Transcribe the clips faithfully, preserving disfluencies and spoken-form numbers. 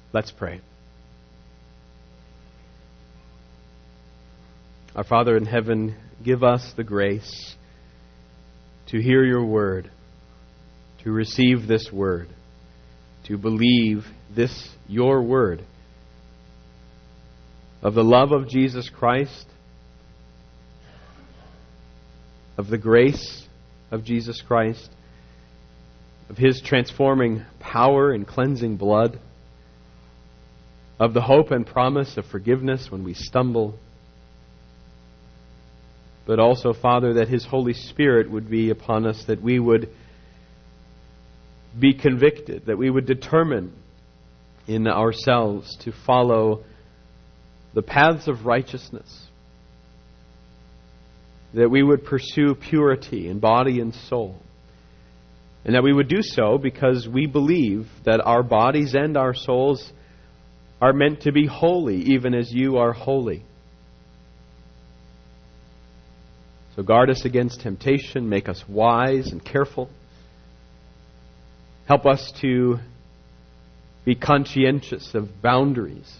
Let's pray. Our Father in heaven, give us the grace to hear your word, to receive this word, to believe this your word, of the love of Jesus Christ, of the grace of Jesus Christ, of His transforming power and cleansing blood, of the hope and promise of forgiveness when we stumble, but also, Father, that His Holy Spirit would be upon us, that we would be convicted, that we would determine in ourselves to follow the paths of righteousness, that we would pursue purity in body and soul, and that we would do so because we believe that our bodies and our souls are meant to be holy, even as you are holy. So guard us against temptation, make us wise and careful. Help us to be conscientious of boundaries,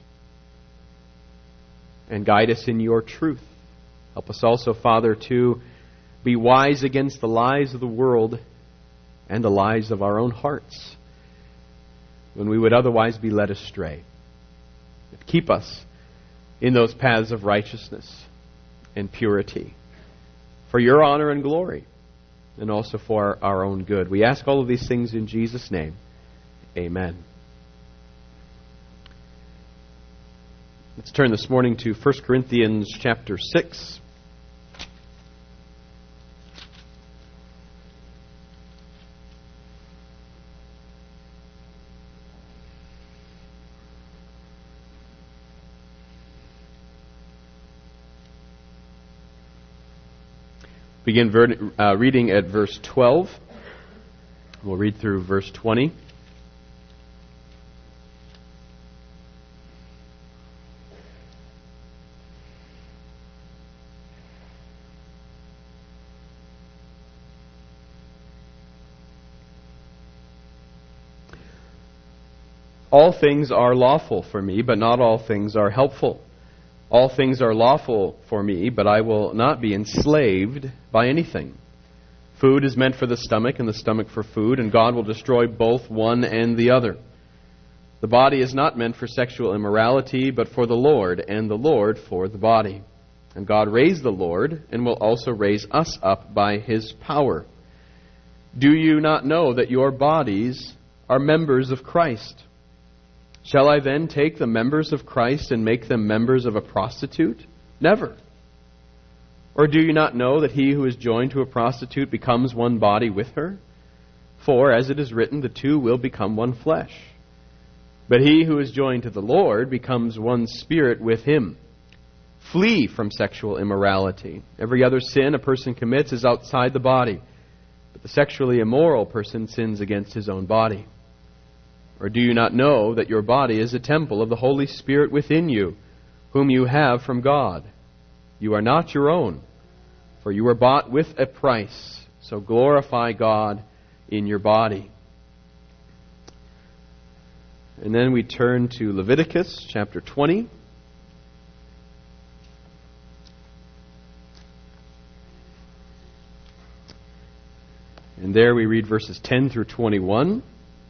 and guide us in your truth. Help us also, Father, to be wise against the lies of the world and the lies of our own hearts, when we would otherwise be led astray. Keep us in those paths of righteousness and purity, for your honor and glory, and also for our own good. We ask all of these things in Jesus' name. Amen. Let's turn this morning to First Corinthians chapter six. Begin ver- uh, reading at verse twelve. We'll read through verse twenty. All things are lawful for me, but not all things are helpful. All things are lawful for me, but I will not be enslaved by anything. Food is meant for the stomach, and the stomach for food, and God will destroy both one and the other. The body is not meant for sexual immorality, but for the Lord, and the Lord for the body. And God raised the Lord, and will also raise us up by His power. Do you not know that your bodies are members of Christ? Shall I then take the members of Christ and make them members of a prostitute? Never. Or do you not know that he who is joined to a prostitute becomes one body with her? For, as it is written, the two will become one flesh. But he who is joined to the Lord becomes one spirit with Him. Flee from sexual immorality. Every other sin a person commits is outside the body, but the sexually immoral person sins against his own body. Or do you not know that your body is a temple of the Holy Spirit within you, whom you have from God? You are not your own, for you were bought with a price. So glorify God in your body. And then we turn to Leviticus chapter twenty. And there we read verses ten through twenty-one.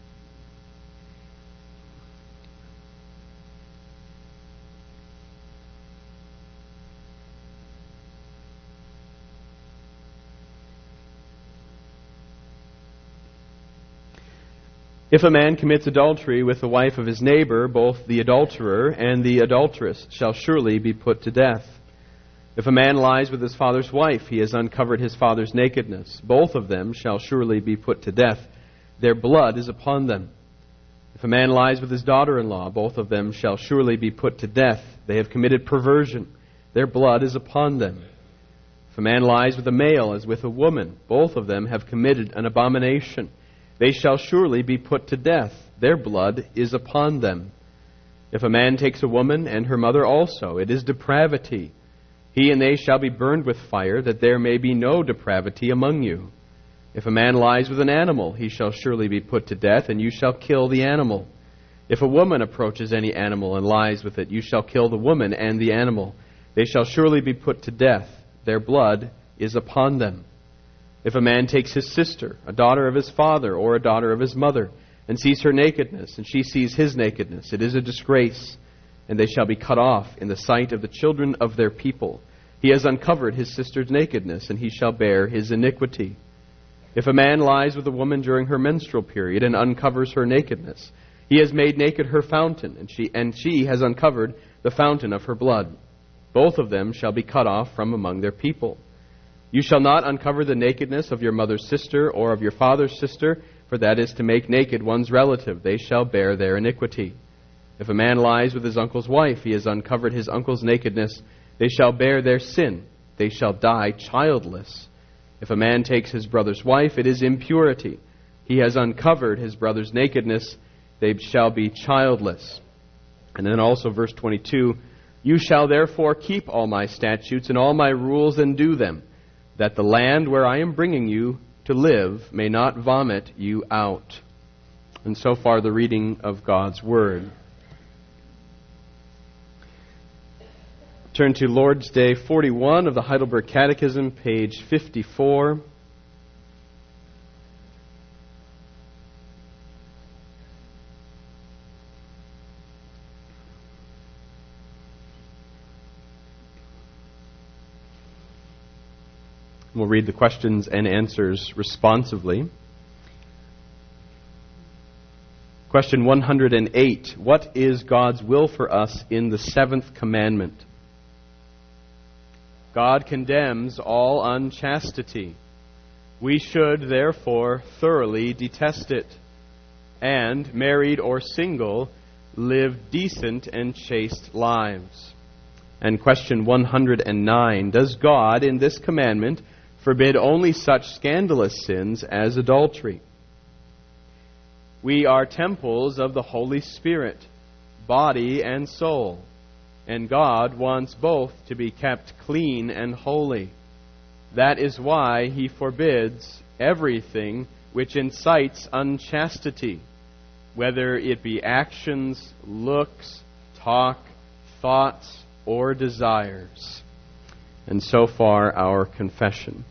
If a man commits adultery with the wife of his neighbor, both the adulterer and the adulteress shall surely be put to death. If a man lies with his father's wife, he has uncovered his father's nakedness. Both of them shall surely be put to death. Their blood is upon them. If a man lies with his daughter-in-law, both of them shall surely be put to death. They have committed perversion. Their blood is upon them. If a man lies with a male as with a woman, both of them have committed an abomination. They shall surely be put to death. Their blood is upon them. If a man takes a woman and her mother also, it is depravity. He and they shall be burned with fire, that there may be no depravity among you. If a man lies with an animal, he shall surely be put to death, and you shall kill the animal. If a woman approaches any animal and lies with it, you shall kill the woman and the animal. They shall surely be put to death. Their blood is upon them. If a man takes his sister, a daughter of his father or a daughter of his mother, and sees her nakedness, and she sees his nakedness, it is a disgrace, and they shall be cut off in the sight of the children of their people. He has uncovered his sister's nakedness, and he shall bear his iniquity. If a man lies with a woman during her menstrual period and uncovers her nakedness, he has made naked her fountain, and she and she has uncovered the fountain of her blood. Both of them shall be cut off from among their people. You shall not uncover the nakedness of your mother's sister or of your father's sister, for that is to make naked one's relative. They shall bear their iniquity. If a man lies with his uncle's wife, he has uncovered his uncle's nakedness. They shall bear their sin. They shall die childless. If a man takes his brother's wife, it is impurity. He has uncovered his brother's nakedness. They shall be childless. And then also verse twenty-two, you shall therefore keep all my statutes and all my rules and do them, that the land where I am bringing you to live may not vomit you out. And so far the reading of God's Word. Turn to Lord's Day forty-one of the Heidelberg Catechism, page fifty-four. We'll read the questions and answers responsively. Question one hundred eight. What is God's will for us in the seventh commandment? God condemns all unchastity. We should, therefore, thoroughly detest it, and, married or single, live decent and chaste lives. And question one hundred nine. Does God, in this commandment, forbid only such scandalous sins as adultery? We are temples of the Holy Spirit, body and soul, and God wants both to be kept clean and holy. That is why He forbids everything which incites unchastity, whether it be actions, looks, talk, thoughts, or desires. And so far, our confession.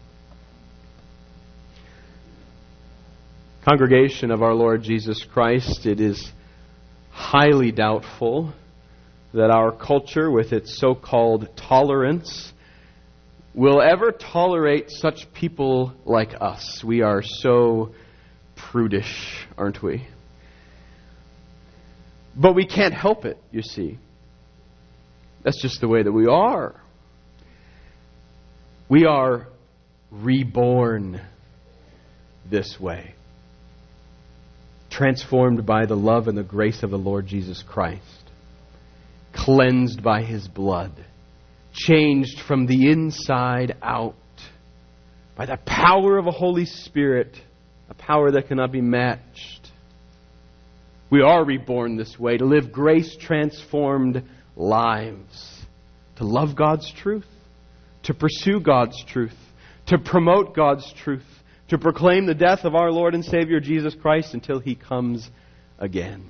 Congregation of our Lord Jesus Christ, it is highly doubtful that our culture, with its so-called tolerance, will ever tolerate such people like us. We are so prudish, aren't we? But we can't help it, you see. That's just the way that we are. We are reborn this way, transformed by the love and the grace of the Lord Jesus Christ, cleansed by His blood, changed from the inside out by the power of a Holy Spirit, a power that cannot be matched. We are reborn this way, to live grace-transformed lives, to love God's truth, to pursue God's truth, to promote God's truth, to proclaim the death of our Lord and Savior Jesus Christ until He comes again.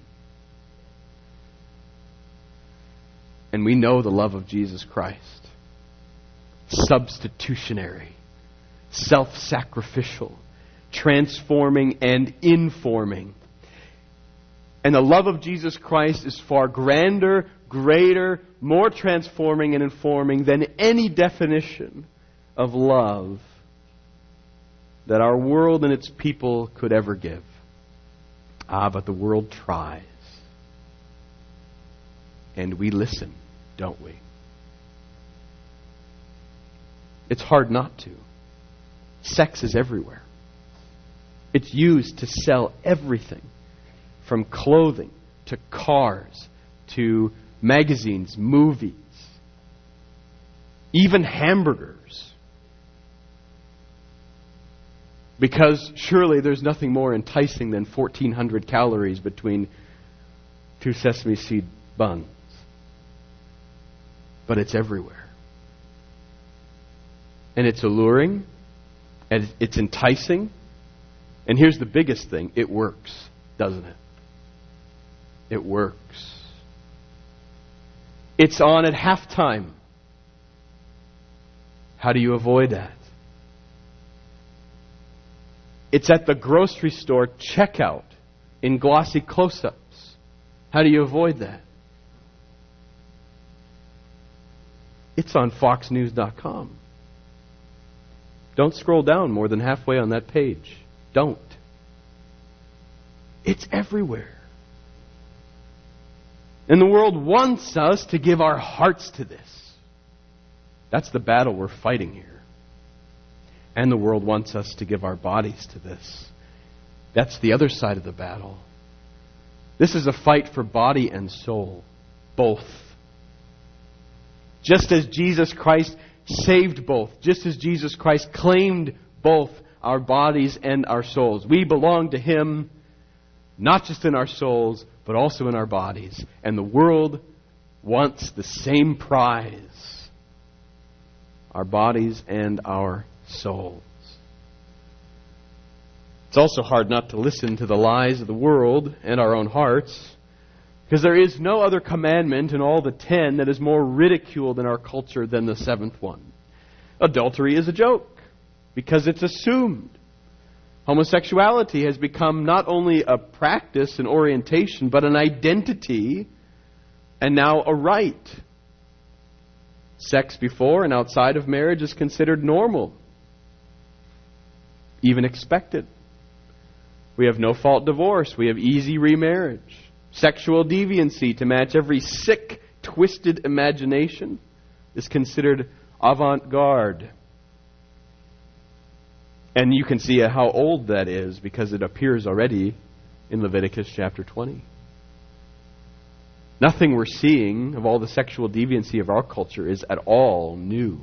And we know the love of Jesus Christ. Substitutionary, self-sacrificial, transforming and informing. And the love of Jesus Christ is far grander, greater, more transforming and informing than any definition of love that our world and its people could ever give. Ah, but the world tries. And we listen, don't we? It's hard not to. Sex is everywhere. It's used to sell everything, from clothing to cars to magazines, movies, even hamburgers. Because surely there's nothing more enticing than fourteen hundred calories between two sesame seed buns. But it's everywhere. And it's alluring, and it's enticing. And here's the biggest thing, it works, doesn't it? It works. It's on at halftime. How do you avoid that? It's at the grocery store checkout in glossy close-ups. How do you avoid that? It's on fox news dot com. Don't scroll down more than halfway on that page. Don't. It's everywhere. And the world wants us to give our hearts to this. That's the battle we're fighting here. And the world wants us to give our bodies to this. That's the other side of the battle. This is a fight for body and soul, both. Just as Jesus Christ saved both, just as Jesus Christ claimed both our bodies and our souls. We belong to Him, not just in our souls, but also in our bodies. And the world wants the same prize. Our bodies and our souls. It's also hard not to listen to the lies of the world and our own hearts, because there is no other commandment in all the ten that is more ridiculed in our culture than the seventh one. Adultery is a joke, because it's assumed. Homosexuality has become not only a practice and orientation, but an identity and now a right. Sex before and outside of marriage is considered normal, even expected. We have no-fault divorce. We have easy remarriage. Sexual deviancy to match every sick, twisted imagination is considered avant-garde. And you can see how old that is because it appears already in Leviticus chapter twenty. Nothing we're seeing of all the sexual deviancy of our culture is at all new.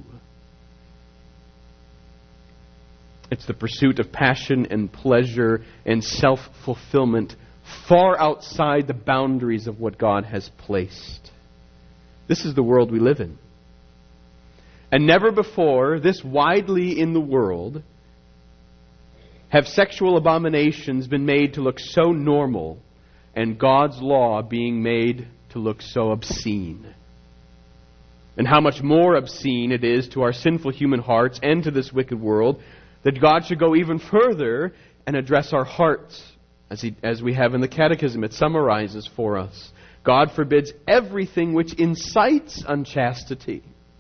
It's the pursuit of passion and pleasure and self-fulfillment far outside the boundaries of what God has placed. This is the world we live in. And never before, this widely in the world, have sexual abominations been made to look so normal and God's law being made to look so obscene. And how much more obscene it is to our sinful human hearts and to this wicked world that God should go even further and address our hearts. As, he, as we have in the Catechism, it summarizes for us. God forbids everything which incites unchastity.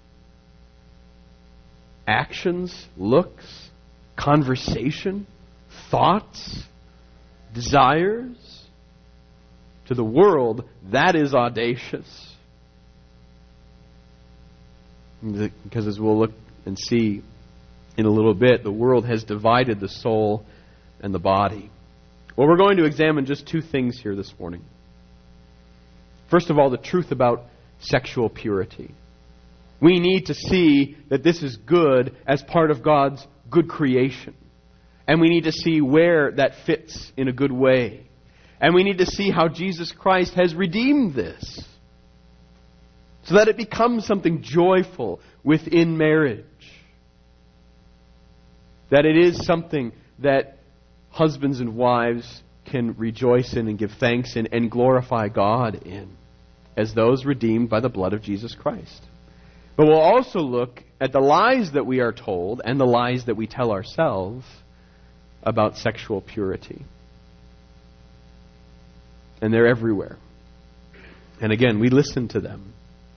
Actions, looks, conversation, thoughts, desires. To the world, that is audacious. Because as we'll look and see in a little bit, the world has divided the soul and the body. Well, we're going to examine just two things here this morning. First of all, the truth about sexual purity. We need to see that this is good as part of God's good creation. And we need to see where that fits in a good way. And we need to see how Jesus Christ has redeemed this, so that it becomes something joyful within marriage. That it is something that husbands and wives can rejoice in and give thanks in and glorify God in, as those redeemed by the blood of Jesus Christ. But we'll also look at the lies that we are told and the lies that we tell ourselves about sexual purity. And they're everywhere. And again, we listen to them.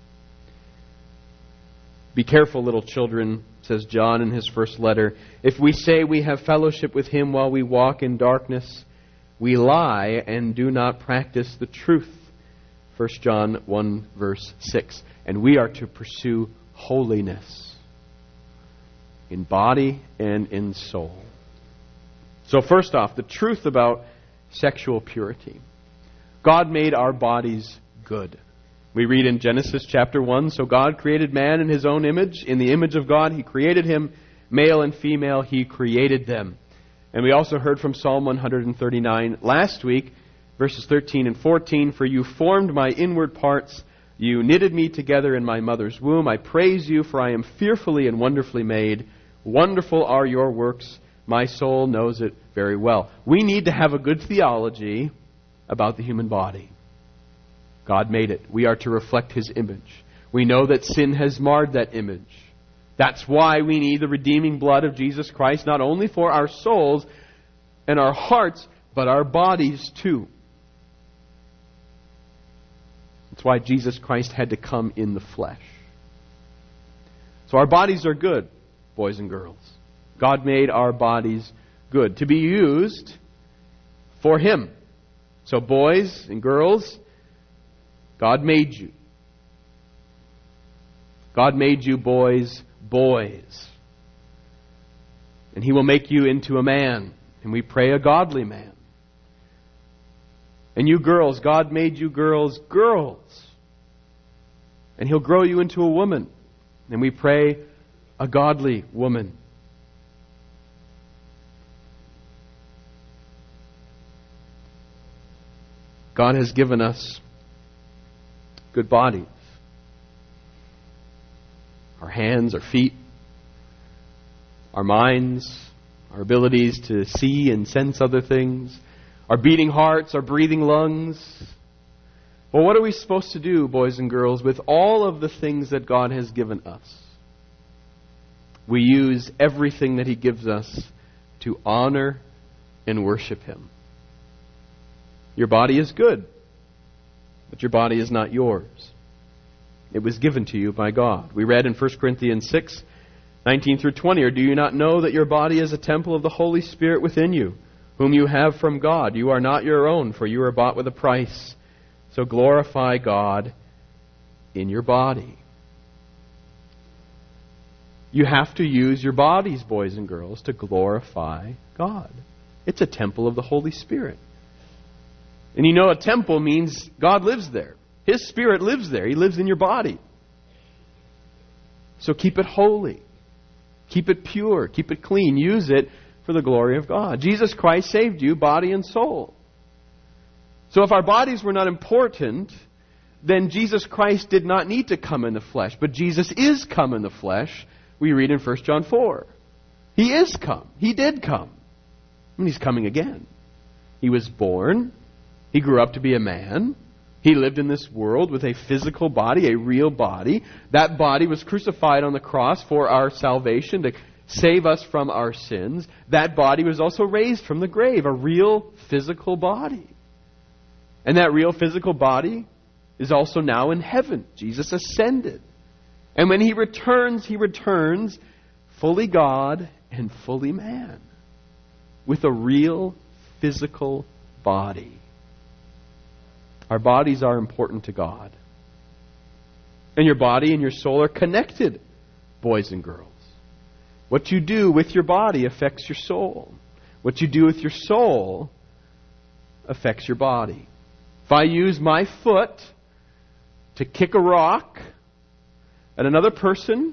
Be careful, little children, says John in his first letter. If we say we have fellowship with Him while we walk in darkness, we lie and do not practice the truth. First John one, verse six. And we are to pursue holiness in body and in soul. So first off, the truth about sexual purity. God made our bodies good. We read in Genesis chapter one, so God created man in His own image. In the image of God He created him. Male and female He created them. And we also heard from Psalm one thirty-nine last week, verses thirteen and fourteen. For you formed my inward parts. You knitted me together in my mother's womb. I praise you, for I am fearfully and wonderfully made. Wonderful are your works. My soul knows it very well. We need to have a good theology about the human body. God made it. We are to reflect His image. We know that sin has marred that image. That's why we need the redeeming blood of Jesus Christ, not only for our souls and our hearts, but our bodies too. That's why Jesus Christ had to come in the flesh. So our bodies are good, boys and girls. God made our bodies good, to be used for Him. So boys and girls, God made you. God made you boys, boys. And He will make you into a man. And we pray a godly man. And you girls, God made you girls, girls. And He'll grow you into a woman. And we pray a godly woman. God has given us good bodies. Our hands, our feet, our minds, our abilities to see and sense other things, our beating hearts, our breathing lungs. Well, what are we supposed to do, boys and girls, with all of the things that God has given us? We use everything that He gives us to honor and worship Him. Your body is good, but your body is not yours. It was given to you by God. We read in First Corinthians six, nineteen through twenty, or do you not know that your body is a temple of the Holy Spirit within you, whom you have from God? You are not your own, for you are bought with a price. So glorify God in your body. You have to use your bodies, boys and girls, to glorify God. It's a temple of the Holy Spirit. And you know, a temple means God lives there. His Spirit lives there. He lives in your body. So keep it holy. Keep it pure. Keep it clean. Use it for the glory of God. Jesus Christ saved you, body and soul. So if our bodies were not important, then Jesus Christ did not need to come in the flesh. But Jesus is come in the flesh. We read in First John four. He is come. He did come. And He's coming again. He was born. He grew up to be a man. He lived in this world with a physical body, a real body. That body was crucified on the cross for our salvation, to save us from our sins. That body was also raised from the grave, a real physical body. And that real physical body is also now in heaven. Jesus ascended. And when He returns, He returns fully God and fully man, with a real physical body. Our bodies are important to God. And your body and your soul are connected, boys and girls. What you do with your body affects your soul. What you do with your soul affects your body. If I use my foot to kick a rock at another person,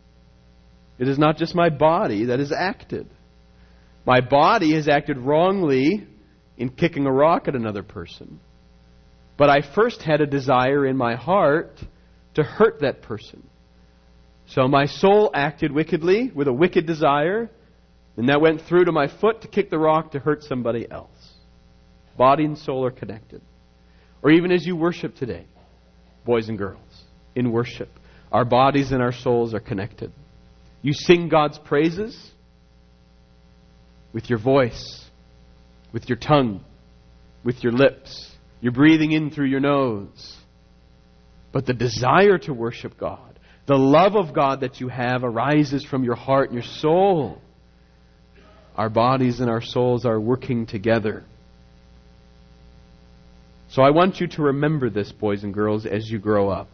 it is not just my body that has acted. My body has acted wrongly in kicking a rock at another person. But I first had a desire in my heart to hurt that person. So my soul acted wickedly with a wicked desire, and that went through to my foot to kick the rock to hurt somebody else. Body and soul are connected. Or even as you worship today, boys and girls, in worship, our bodies and our souls are connected. You sing God's praises with your voice, with your tongue, with your lips. You're breathing in through your nose. But the desire to worship God, the love of God that you have, arises from your heart and your soul. Our bodies and our souls are working together. So I want you to remember this, boys and girls, as you grow up.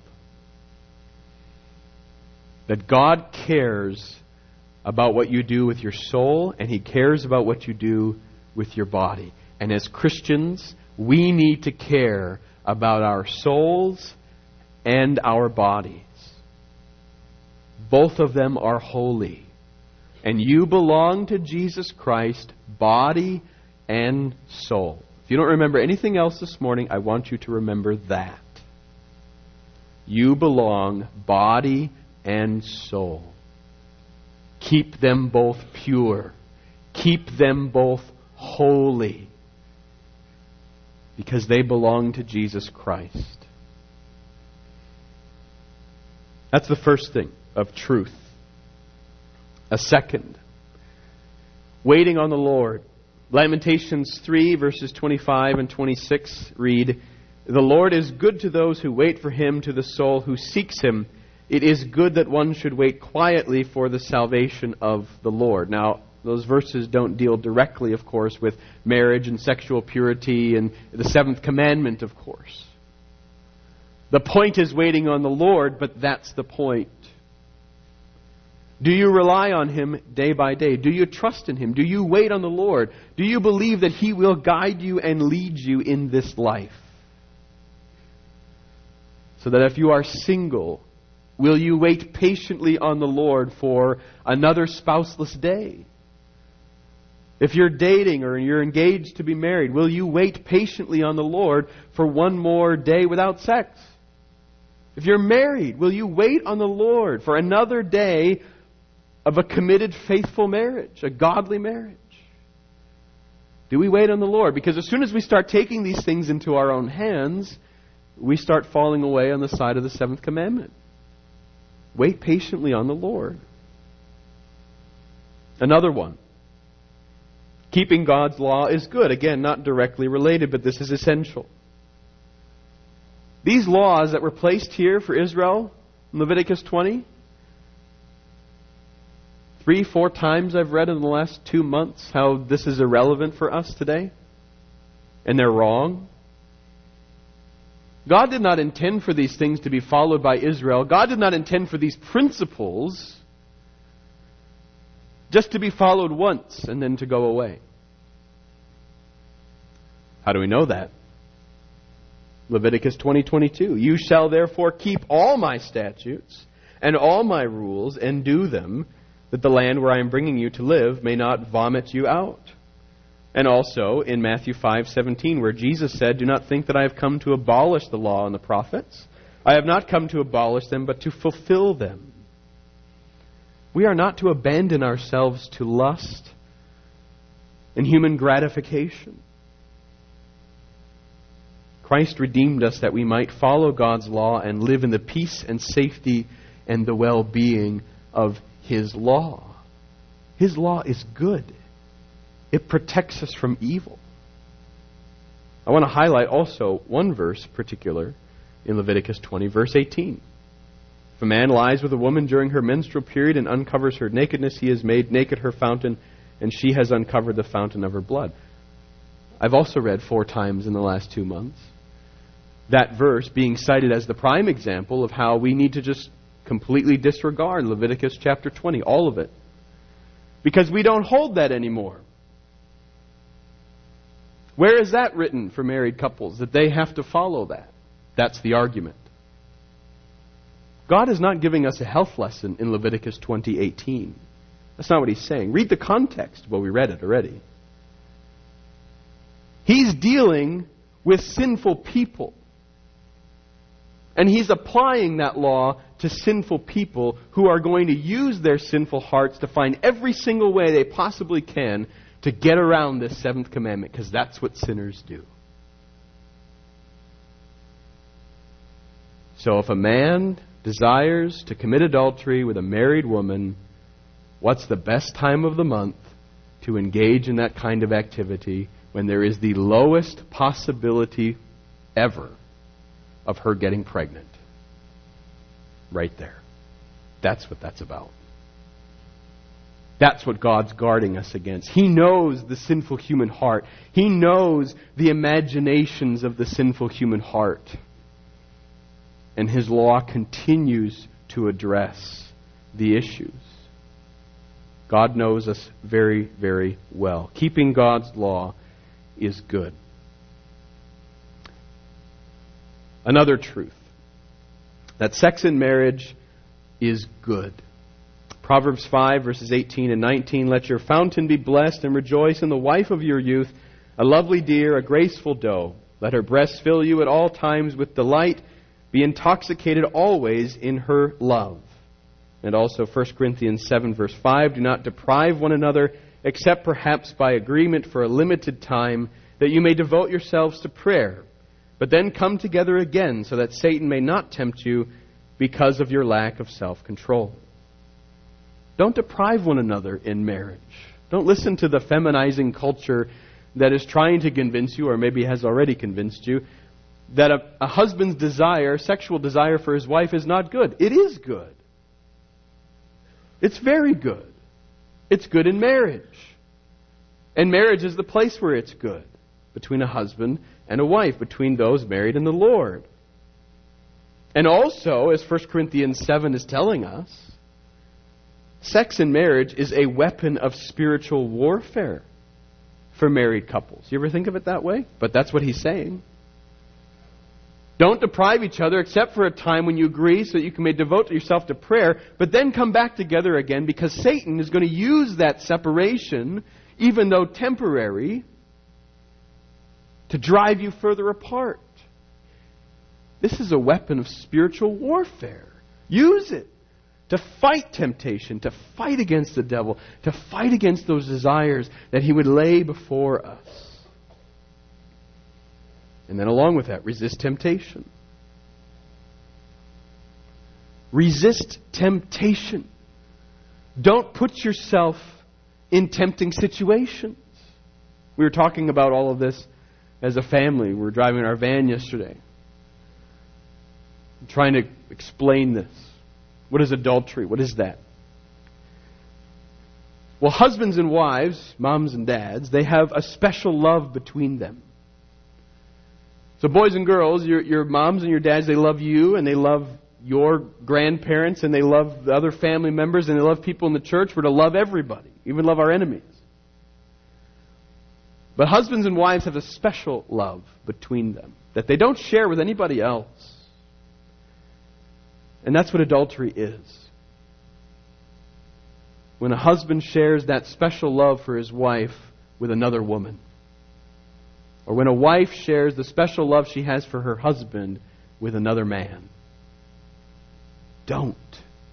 That God cares about what you do with your soul, and He cares about what you do with your body. And as Christians, we need to care about our souls and our bodies. Both of them are holy. And you belong to Jesus Christ, body and soul. If you don't remember anything else this morning, I want you to remember that. You belong body and soul. Keep them both pure. Keep them both holy. Because they belong to Jesus Christ. That's the first thing of truth. A second, waiting on the Lord. Lamentations three, verses twenty-five and twenty-six read, "The Lord is good to those who wait for Him, to the soul who seeks Him. It is good that one should wait quietly for the salvation of the Lord." Now, those verses don't deal directly, of course, with marriage and sexual purity and the seventh commandment, of course. The point is waiting on the Lord, but that's the point. Do you rely on Him day by day? Do you trust in Him? Do you wait on the Lord? Do you believe that He will guide you and lead you in this life? So that if you are single, will you wait patiently on the Lord for another spouseless day? If you're dating or you're engaged to be married, will you wait patiently on the Lord for one more day without sex? If you're married, will you wait on the Lord for another day of a committed, faithful marriage, a godly marriage? Do we wait on the Lord? Because as soon as we start taking these things into our own hands, we start falling away on the side of the seventh commandment. Wait patiently on the Lord. Another one. Keeping God's law is good. Again, not directly related, but this is essential. These laws that were placed here for Israel in Leviticus twenty, three, four times I've read in the last two months how this is irrelevant for us today. And they're wrong. God did not intend for these things to be followed by Israel. God did not intend for these principles just to be followed once and then to go away. How do we know that? Leviticus twenty twenty-two. "You shall therefore keep all my statutes and all my rules and do them, that the land where I am bringing you to live may not vomit you out." And also in Matthew five seventeen, where Jesus said, "Do not think that I have come to abolish the law and the prophets. I have not come to abolish them, but to fulfill them." We are not to abandon ourselves to lust and human gratification. Christ redeemed us that we might follow God's law and live in the peace and safety and the well-being of His law. His law is good. It protects us from evil. I want to highlight also one verse particular in Leviticus twenty, verse eighteen. "If a man lies with a woman during her menstrual period and uncovers her nakedness, he has made naked her fountain, and she has uncovered the fountain of her blood." I've also read four times in the last two months that verse being cited as the prime example of how we need to just completely disregard Leviticus chapter twenty, all of it. Because we don't hold that anymore. Where is that written for married couples, that they have to follow that? That's the argument. God is not giving us a health lesson in Leviticus twenty eighteen. That's not what He's saying. Read the context. Well, we read it already. He's dealing with sinful people. And He's applying that law to sinful people who are going to use their sinful hearts to find every single way they possibly can to get around this seventh commandment, because that's what sinners do. So if a man desires to commit adultery with a married woman, what's the best time of the month to engage in that kind of activity when there is the lowest possibility ever of her getting pregnant? Right there. That's what that's about. That's what God's guarding us against. He knows the sinful human heart. He knows the imaginations of the sinful human heart. And His law continues to address the issues. God knows us very, very well. Keeping God's law is good. Another truth, that sex in marriage is good. Proverbs five, verses eighteen and nineteen, "Let your fountain be blessed, and rejoice in the wife of your youth, a lovely deer, a graceful doe. Let her breast fill you at all times with delight. Be intoxicated always in her love." And also First Corinthians seven, verse five, "Do not deprive one another, except perhaps by agreement for a limited time, that you may devote yourselves to prayer. But then come together again, so that Satan may not tempt you because of your lack of self-control. Don't deprive one another in marriage. Don't listen to the feminizing culture that is trying to convince you, or maybe has already convinced you, that a, a husband's desire, sexual desire for his wife is not good. It is good. It's very good. It's good in marriage. And marriage is the place where it's good. Between a husband and a wife. Between those married in the Lord. And also, as First Corinthians seven is telling us, sex in marriage is a weapon of spiritual warfare for married couples. You ever think of it that way? But that's what he's saying. Don't deprive each other except for a time when you agree so that you can may devote yourself to prayer, but then come back together again, because Satan is going to use that separation, even though temporary, to drive you further apart. This is a weapon of spiritual warfare. Use it to fight temptation, to fight against the devil, to fight against those desires that he would lay before us. And then along with that, resist temptation. Resist temptation. Don't put yourself in tempting situations. We were talking about all of this as a family. We were driving our van yesterday, I'm trying to explain this. What is adultery? What is that? Well, husbands and wives, moms and dads, they have a special love between them. So boys and girls, your, your moms and your dads, they love you, and they love your grandparents, and they love the other family members, and they love people in the church. We're to love everybody, even love our enemies. But husbands and wives have a special love between them that they don't share with anybody else. And that's what adultery is. When a husband shares that special love for his wife with another woman. Or when a wife shares the special love she has for her husband with another man. Don't.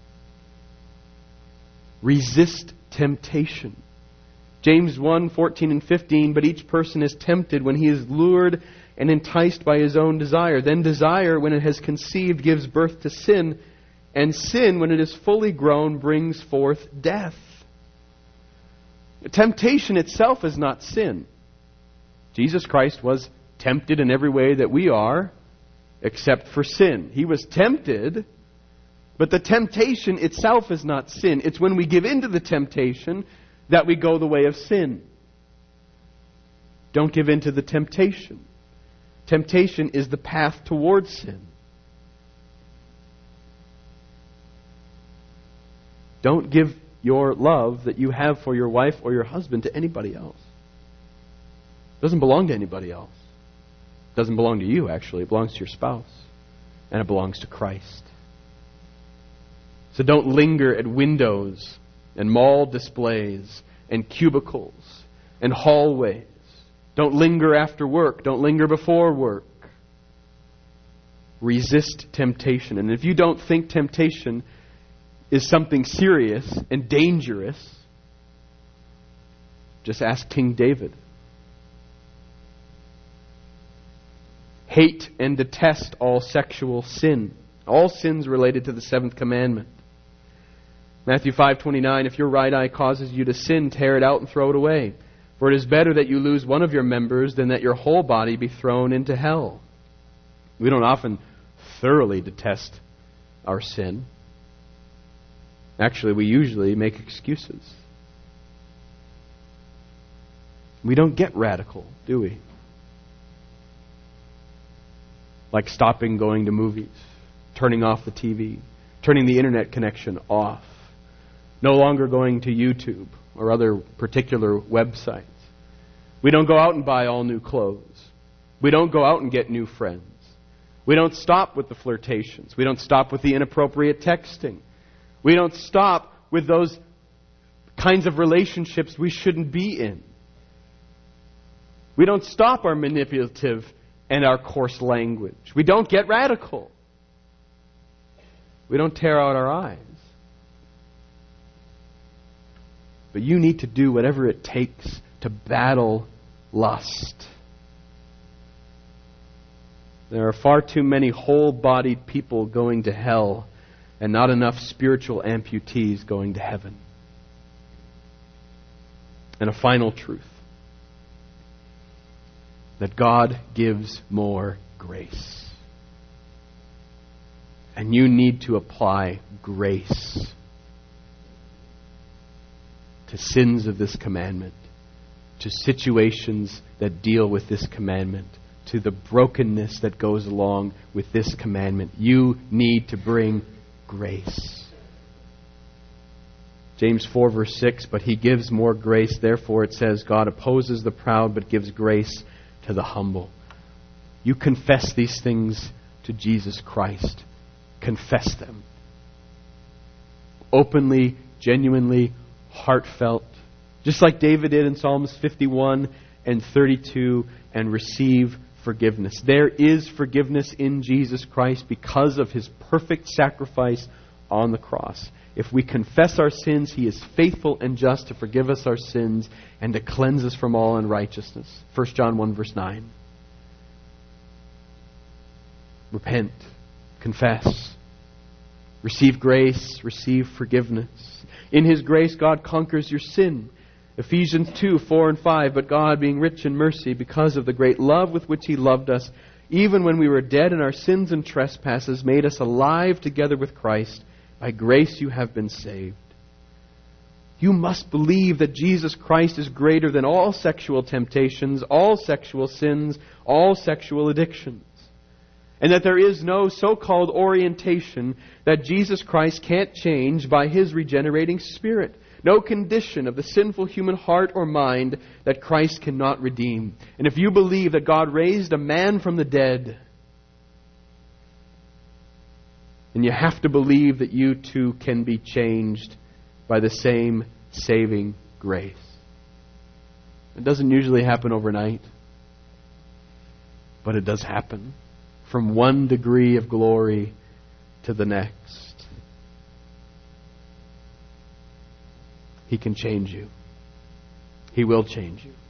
Resist temptation. James one, fourteen and fifteen, but each person is tempted when he is lured and enticed by his own desire. Then desire, when it has conceived, gives birth to sin. And sin, when it is fully grown, brings forth death. Temptation itself is not sin. Jesus Christ was tempted in every way that we are, except for sin. He was tempted, but the temptation itself is not sin. It's when we give in to the temptation that we go the way of sin. Don't give in to the temptation. Temptation is the path towards sin. Don't give your love that you have for your wife or your husband to anybody else. It doesn't belong to anybody else. It doesn't belong to you, actually. It belongs to your spouse. And it belongs to Christ. So don't linger at windows and mall displays and cubicles and hallways. Don't linger after work. Don't linger before work. Resist temptation. And if you don't think temptation is something serious and dangerous, just ask King David. Hate and detest all sexual sin. All sins related to the seventh commandment. Matthew five twenty-nine, if your right eye causes you to sin, tear it out and throw it away. For it is better that you lose one of your members than that your whole body be thrown into hell. We don't often thoroughly detest our sin. Actually, we usually make excuses. We don't get radical, do we? Like stopping going to movies, turning off the T V, turning the internet connection off, no longer going to YouTube or other particular websites. We don't go out and buy all new clothes. We don't go out and get new friends. We don't stop with the flirtations. We don't stop with the inappropriate texting. We don't stop with those kinds of relationships we shouldn't be in. We don't stop our manipulative and our coarse language. We don't get radical. We don't tear out our eyes. But you need to do whatever it takes to battle lust. There are far too many whole-bodied people going to hell and not enough spiritual amputees going to heaven. And a final truth, that God gives more grace. And you need to apply grace to sins of this commandment, to situations that deal with this commandment, to the brokenness that goes along with this commandment. You need to bring grace. James four verse six, but He gives more grace. Therefore it says, God opposes the proud but gives grace to the humble. You confess these things to Jesus Christ. Confess them. Openly, genuinely, heartfelt. Just like David did in Psalms fifty-one and thirty-two, and receive forgiveness. There is forgiveness in Jesus Christ because of His perfect sacrifice on the cross. If we confess our sins, He is faithful and just to forgive us our sins and to cleanse us from all unrighteousness. First John one verse nine. Repent. Confess. Receive grace. Receive forgiveness. In His grace, God conquers your sin. Ephesians two, four and five. But God, being rich in mercy, because of the great love with which He loved us, even when we were dead in our sins and trespasses, made us alive together with Christ. By grace you have been saved. You must believe that Jesus Christ is greater than all sexual temptations, all sexual sins, all sexual addictions. And that there is no so-called orientation that Jesus Christ can't change by His regenerating Spirit. No condition of the sinful human heart or mind that Christ cannot redeem. And if you believe that God raised a man from the dead, then you have to believe that you too can be changed by the same saving grace. It doesn't usually happen overnight, but it does happen. From one degree of glory to the next. He can change you. He will change you.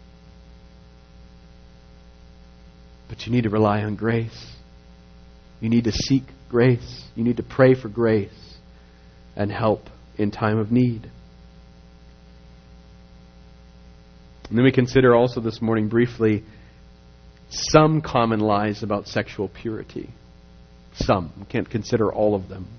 But you need to rely on grace. You need to seek grace. You need to pray for grace and help in time of need. And then we consider also this morning briefly some common lies about sexual purity. Some. We can't consider all of them.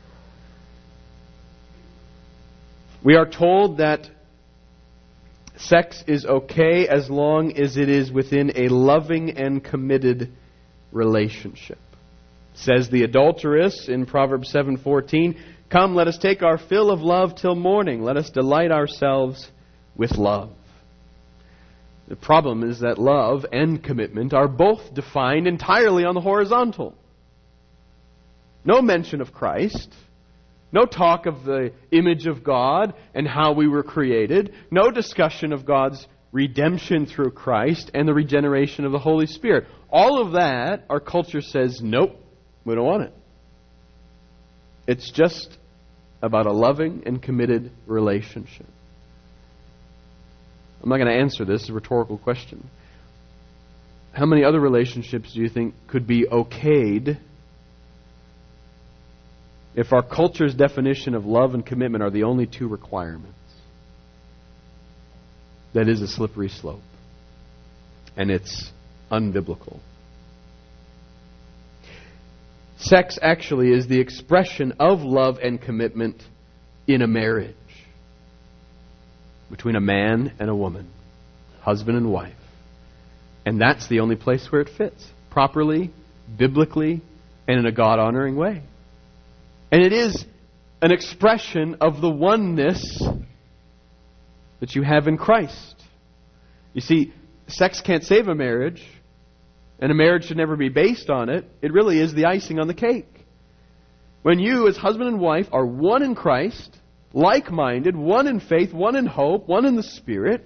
We are told that sex is okay as long as it is within a loving and committed relationship. Says the adulteress in Proverbs seven fourteen, come, let us take our fill of love till morning. Let us delight ourselves with love. The problem is that love and commitment are both defined entirely on the horizontal. No mention of Christ. No talk of the image of God and how we were created. No discussion of God's redemption through Christ and the regeneration of the Holy Spirit. All of that, our culture says, nope, we don't want it. It's just about a loving and committed relationship. I'm not going to answer this. It's a rhetorical question. How many other relationships do you think could be okayed if our culture's definition of love and commitment are the only two requirements? That is a slippery slope. And it's unbiblical. Sex actually is the expression of love and commitment in a marriage. Between a man and a woman. Husband and wife. And that's the only place where it fits. Properly, biblically, and in a God-honoring way. And it is an expression of the oneness that you have in Christ. You see, sex can't save a marriage, and a marriage should never be based on it. It really is the icing on the cake. When you, as husband and wife, are one in Christ, like-minded, one in faith, one in hope, one in the Spirit,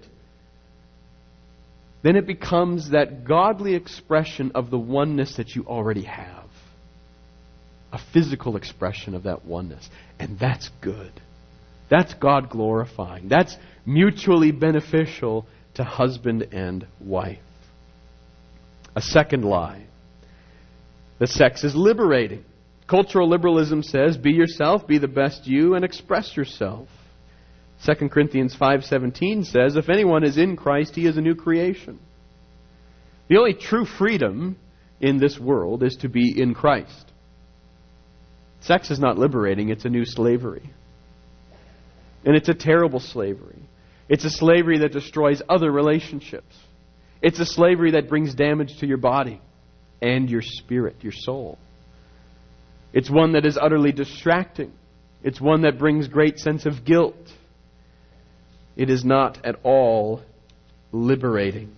then it becomes that godly expression of the oneness that you already have. A physical expression of that oneness. And that's good. That's God glorifying. That's mutually beneficial to husband and wife. A second lie. That sex is liberating. Cultural liberalism says, be yourself, be the best you, and express yourself. Second Corinthians five seventeen says, if anyone is in Christ, he is a new creation. The only true freedom in this world is to be in Christ. Sex is not liberating, it's a new slavery. And it's a terrible slavery. It's a slavery that destroys other relationships. It's a slavery that brings damage to your body and your spirit, your soul. It's one that is utterly distracting. It's one that brings great sense of guilt. It is not at all liberating.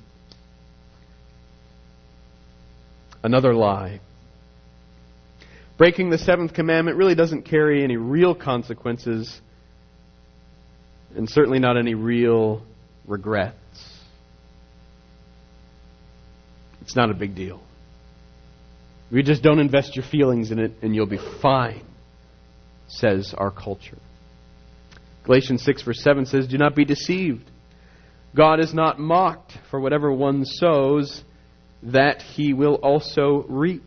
Another lie. Breaking the seventh commandment really doesn't carry any real consequences, and certainly not any real regrets. It's not a big deal. You just don't invest your feelings in it and you'll be fine, says our culture. Galatians six verse seven says, do not be deceived. God is not mocked, for whatever one sows, that he will also reap.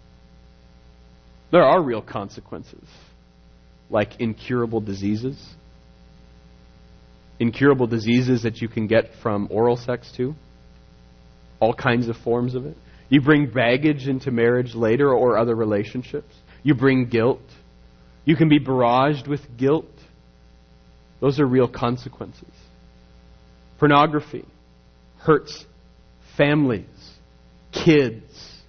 There are real consequences, like incurable diseases. Incurable diseases that you can get from oral sex too. All kinds of forms of it. You bring baggage into marriage later or other relationships. You bring guilt. You can be barraged with guilt. Those are real consequences. Pornography hurts families, kids.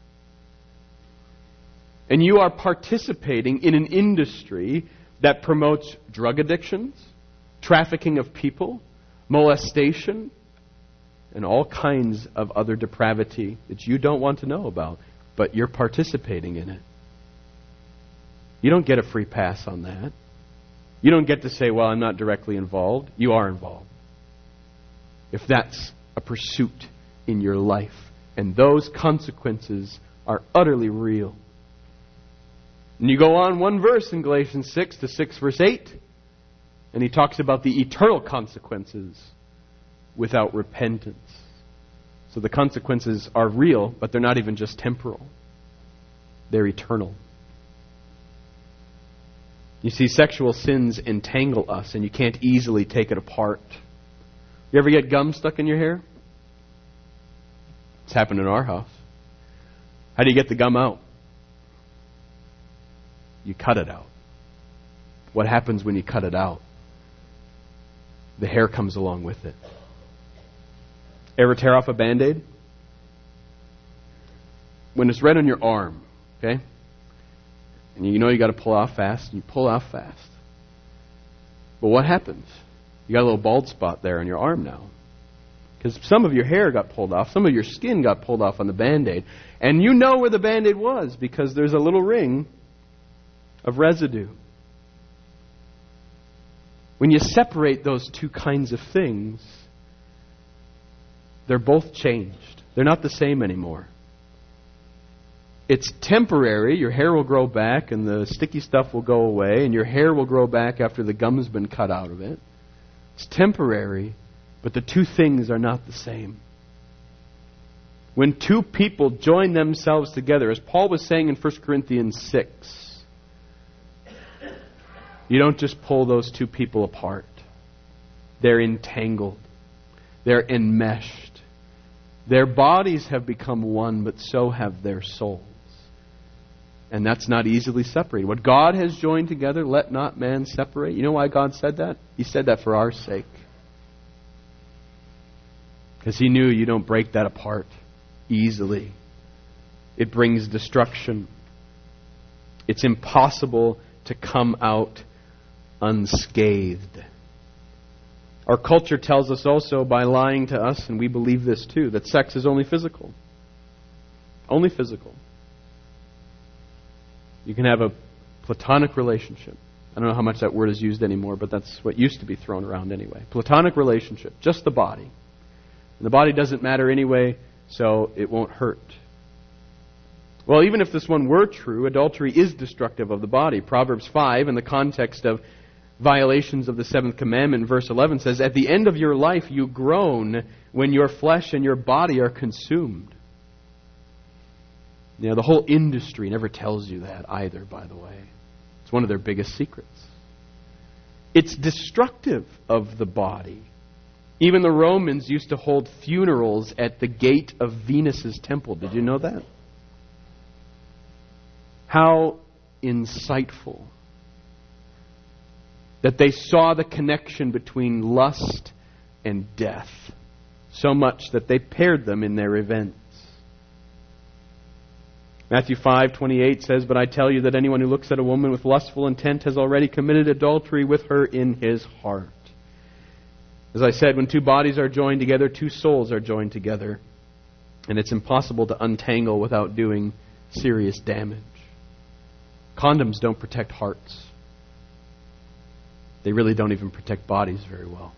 And you are participating in an industry that promotes drug addictions, trafficking of people, molestation, and all kinds of other depravity that you don't want to know about, but you're participating in it. You don't get a free pass on that. You don't get to say, well, I'm not directly involved. You are involved. If that's a pursuit in your life. And those consequences are utterly real. And you go on one verse in Galatians six to six verse eight, and he talks about the eternal consequences without repentance. So the consequences are real, but they're not even just temporal. They're eternal. You see, sexual sins entangle us, and you can't easily take it apart. You ever get gum stuck in your hair? It's happened in our house. How do you get the gum out? You cut it out. What happens when you cut it out? The hair comes along with it. Ever tear off a Band-Aid? When it's right on your arm, okay? And you know you got to pull off fast, and you pull off fast. But what happens? You got a little bald spot there on your arm now. Because some of your hair got pulled off, some of your skin got pulled off on the Band-Aid. And you know where the Band-Aid was because there's a little ring of residue. When you separate those two kinds of things, they're both changed. They're not the same anymore. It's temporary. Your hair will grow back and the sticky stuff will go away, and your hair will grow back after the gum's been cut out of it. It's temporary, but the two things are not the same. When two people join themselves together, as Paul was saying in First Corinthians six, you don't just pull those two people apart. They're entangled. They're enmeshed. Their bodies have become one, but so have their souls. And that's not easily separated. What God has joined together, let not man separate. You know why God said that? He said that for our sake. Because He knew you don't break that apart easily. It brings destruction. It's impossible to come out unscathed. Our culture tells us also by lying to us, and we believe this too, that sex is only physical. Only physical. You can have a platonic relationship. I don't know how much that word is used anymore, but that's what used to be thrown around anyway. Platonic relationship, just the body. And the body doesn't matter anyway, so it won't hurt. Well, even if this one were true, adultery is destructive of the body. Proverbs five, in the context of violations of the seventh commandment, verse eleven says, at the end of your life you groan when your flesh and your body are consumed. You know, the whole industry never tells you that either, by the way. It's one of their biggest secrets. It's destructive of the body. Even the Romans used to hold funerals at the gate of Venus's temple. Did you know that? How insightful that they saw the connection between lust and death, so much that they paired them in their events. Matthew five twenty-eight says, "But I tell you that anyone who looks at a woman with lustful intent has already committed adultery with her in his heart." As I said, when two bodies are joined together, two souls are joined together. And it's impossible to untangle without doing serious damage. Condoms don't protect hearts. They really don't even protect bodies very well.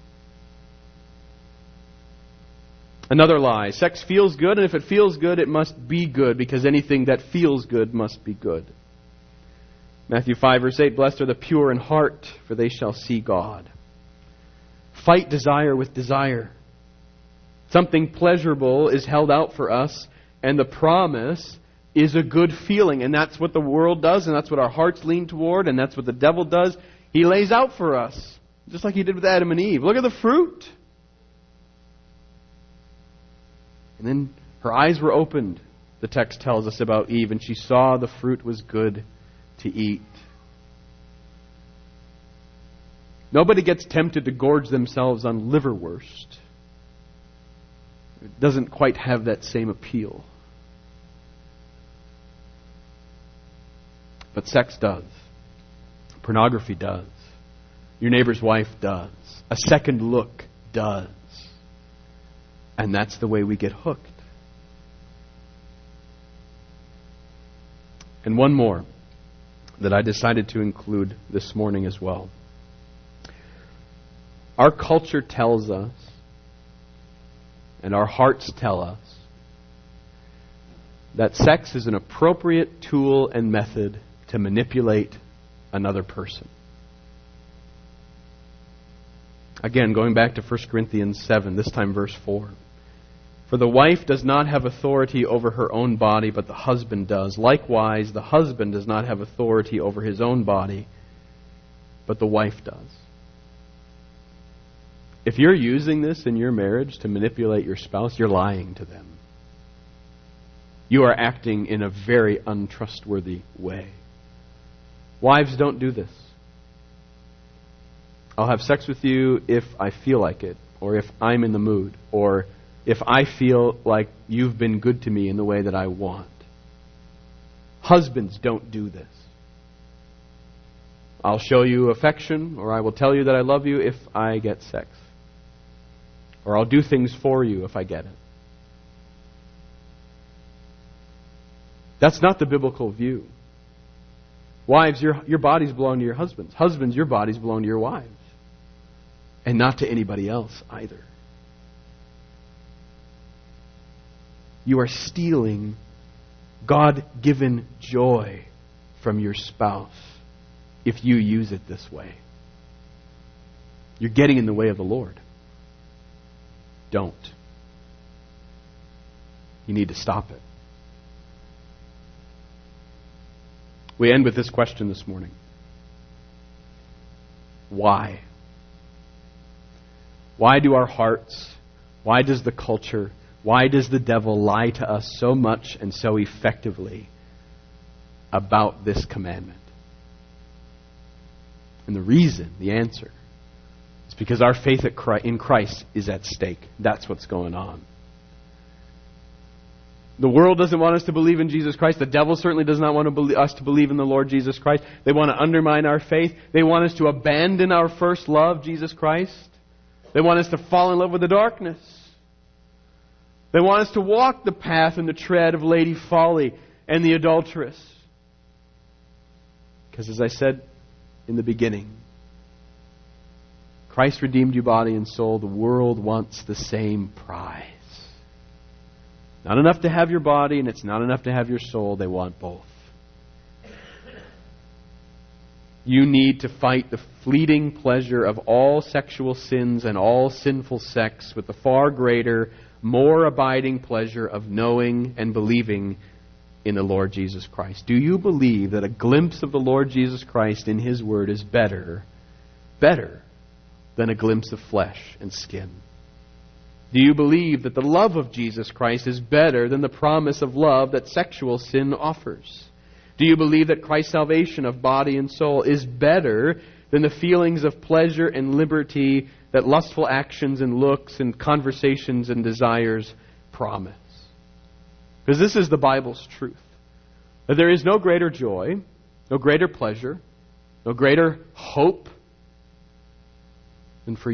Another lie. Sex feels good, and if it feels good, it must be good, because anything that feels good must be good. Matthew five verse eight, "Blessed are the pure in heart, for they shall see God." Fight desire with desire. Something pleasurable is held out for us, and the promise is a good feeling. And that's what the world does, and that's what our hearts lean toward, and that's what the devil does. He lays out for us, just like he did with Adam and Eve. Look at the fruit. And then her eyes were opened, the text tells us about Eve, and she saw the fruit was good to eat. Nobody gets tempted to gorge themselves on liverwurst. It doesn't quite have that same appeal. But sex does. Pornography does. Your neighbor's wife does. A second look does. And that's the way we get hooked. And one more that I decided to include this morning as well. Our culture tells us, and our hearts tell us, that sex is an appropriate tool and method to manipulate another person. Again, going back to First Corinthians seven, this time verse four. "For the wife does not have authority over her own body, but the husband does. Likewise, the husband does not have authority over his own body, but the wife does." If you're using this in your marriage to manipulate your spouse, you're lying to them. You are acting in a very untrustworthy way. Wives, don't do this. I'll have sex with you if I feel like it, or if I'm in the mood, or if I feel like you've been good to me in the way that I want. Husbands, don't do this. I'll show you affection, or I will tell you that I love you if I get sex. Or I'll do things for you if I get it. That's not the biblical view. Wives, your, your bodies belong to your husbands. Husbands, your bodies belong to your wives. And not to anybody else either. You are stealing God-given joy from your spouse if you use it this way. You're getting in the way of the Lord. Don't. You need to stop it. We end with this question this morning. Why? Why do our hearts, why does the culture, why does the devil lie to us so much and so effectively about this commandment? And the reason, the answer, is because our faith in Christ is at stake. That's what's going on. The world doesn't want us to believe in Jesus Christ. The devil certainly does not want to believe, us to believe in the Lord Jesus Christ. They want to undermine our faith. They want us to abandon our first love, Jesus Christ. They want us to fall in love with the darkness. They want us to walk the path and the tread of Lady Folly and the adulteress. Because as I said in the beginning, Christ redeemed you body and soul. The world wants the same prize. Not enough to have your body, and it's not enough to have your soul. They want both. You need to fight the fleeting pleasure of all sexual sins and all sinful sex with the far greater, more abiding pleasure of knowing and believing in the Lord Jesus Christ? Do you believe that a glimpse of the Lord Jesus Christ in His Word is better, better than a glimpse of flesh and skin? Do you believe that the love of Jesus Christ is better than the promise of love that sexual sin offers? Do you believe that Christ's salvation of body and soul is better than the feelings of pleasure and liberty that lustful actions and looks and conversations and desires promise? Because this is the Bible's truth. That there is no greater joy, no greater pleasure, no greater hope than for